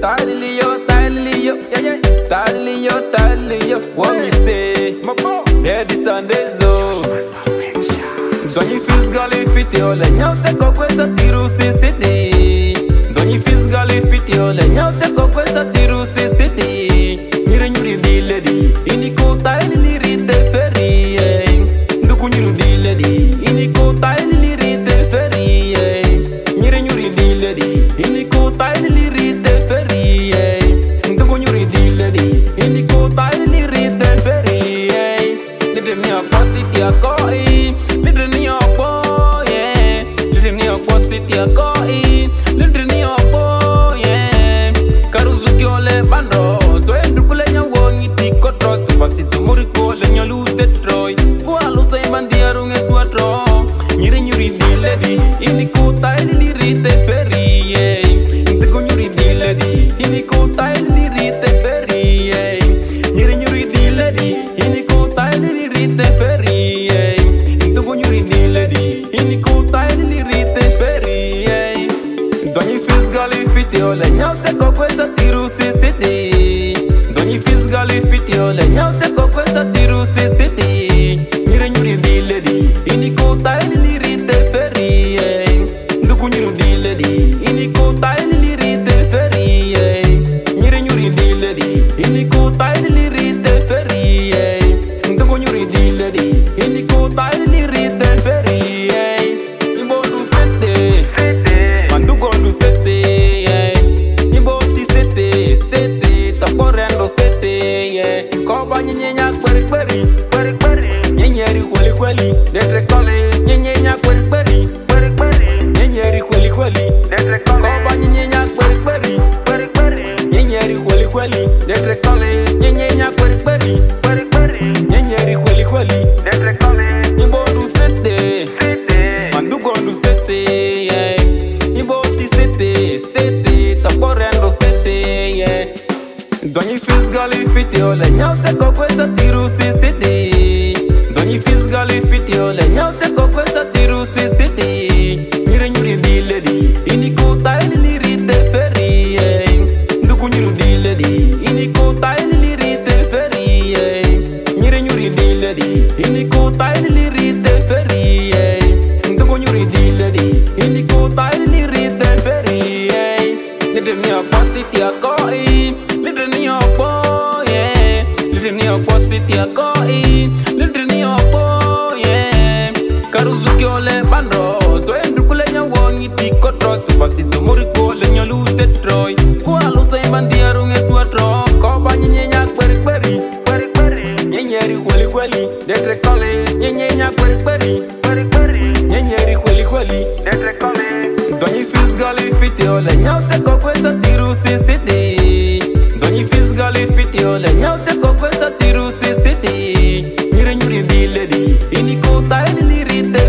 Talilio, yeah, yeah. Talilio, what me say? Yeah, this Sunday zone. Don't you feel gully fit your leg? Now take a quest tiru city. Don't you feel gully fit your leg? Now take a quest tiru city. Mire nyuri di lady, iniko tali rite ferry. Nduku nyuri di lady, iniko tali rite ferry. Mire nyuri di lady, iniko tali rite ferry. Nduku nyuri di lady, iniko tali rite ferry. Lidre mi opposite ya koi, lidre ni oppo, yeah. Lidre ni opposite ya koi, lidre ni oppo, yeah. Karuzuki ole bandro, so endukule nyawo ngiti kotro, tupasi tumuriko le nyolu tetroy. Fualo say mandia runge suatro, nyuri di lady, iniko tali rite ferry, yeah. Nduku nyuri di lady, iniko tali rite ferry, yeah. Nyuri di lady, iniko tali rite ferry, yeah. Nduku nyuri di lady, iniko tali rite ferry, yeah. Don't you feel gully fit your leg? Now take a quest tiru city. Don't you feel gully fit your leg? Now take a quest tiru city. Nyuri di lady, iniko tali rite ferry, yeah. Nduku nyuri di lady, iniko tali rite ferry, yeah. Nyuri di lady, iniko tali rite ferry, yeah. Nduku nyuri di lady, iniko tali rite ferry, yeah. Ibo du sete, mandugo du sete, yeah. Ibo ti sete, taporendo sete, yeah. Koba nyenya kweri, nyenyeri kweli, detre kole, nyenya kweri, nyenyeri kweli, detre kole. Koba nyenya kweri, nyenyeri kweli, detre kole, nyenya kweri, nyenyeri kweli, detre kole. Ibo du sete, mandugo du sete, yeah. Ibo ti sete, taporendo sete, yeah. Don't you feel gully fit your leg? Now take a quest tiru city. Don't you feel gully fit your leg? Now take a quest tiru city. Mire nyuri di lady, iniko tali rite ferry, yeah. Nduku nyuri di lady, iniko tali rite ferry, yeah. Mire nyuri di lady, iniko tali rite ferry, yeah. Nduku nyuri di lady, iniko tali rite ferry, yeah. Lidre mi opposite ya koi, lidre ni oppo, yeah. Lidre ni opposite ya koi, lidre ni oppo, yeah. Karuzuki ole bandro, so endukule nyawo ngiti kotro, tupasi tumuriko le nyolu tetroy. Fualo say mandia runge suatro, koba nyenya kweri, nyenyeri kweli, detre kole, nyenya kweri, nyenyeri kweli, detre kole. Don't you feel gully fit your leg? Now take a quest tiru city. Don't you feel gully fit your leg? Now take a quest tiru city. Nyuri di lady, iniko tali rite